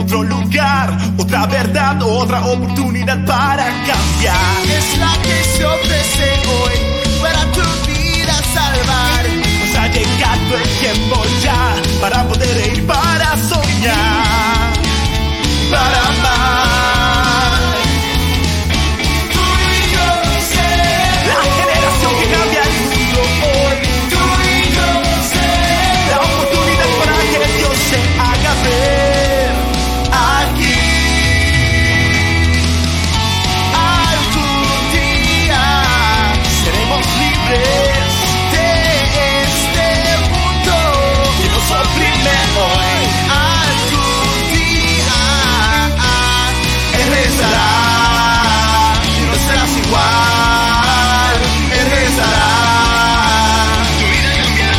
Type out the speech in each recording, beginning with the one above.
otro lugar, otra verdad, otra oportunidad para cambiar. Es la que se ofrece hoy para tu vida salvar. Pues ha llegado el tiempo ya para poder ir, para soñar, para amar. Tú y yo seremos La generación que cambia el mundo hoy. Tú y yo seremos La oportunidad para que Dios se haga ver aquí. algún día. Seremos libres De este mundo que nos oprime hoy. algún día Él regresará y no serás igual. Él regresará. Tu vida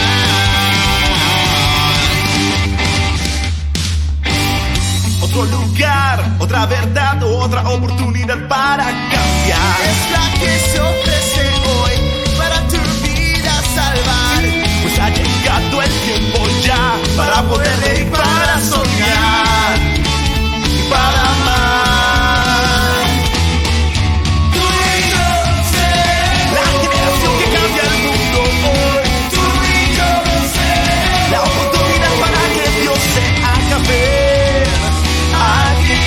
cambiará. Otro lugar, otra verdad, otra oportunidad para cambiar. es la que se ofrece hoy para tu vida salvar. Pues ha llegado el tiempo ya para poder reír, para soñar y para amar. Tú y yo La seremos generación que cambia el mundo hoy. Tú y yo seremos La oportunidad para que Dios se haga ver aquí.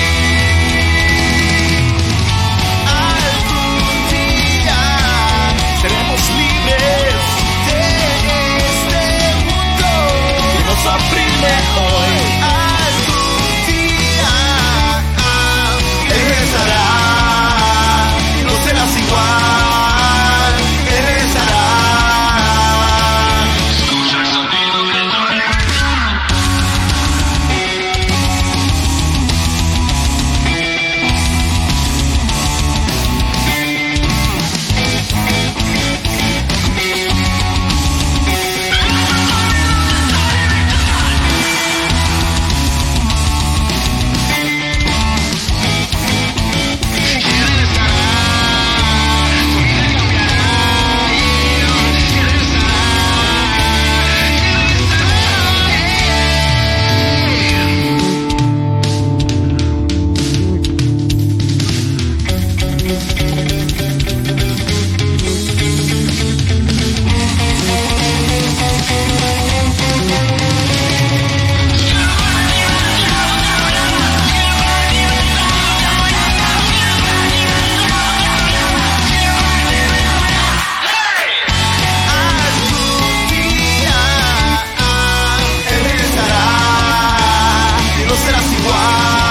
algún día. Seremos libres De este mundo que nos oprime hoy. algún día. Él regresará y no serás igual. Él regresará. algún día. Él regresará y no serás igual.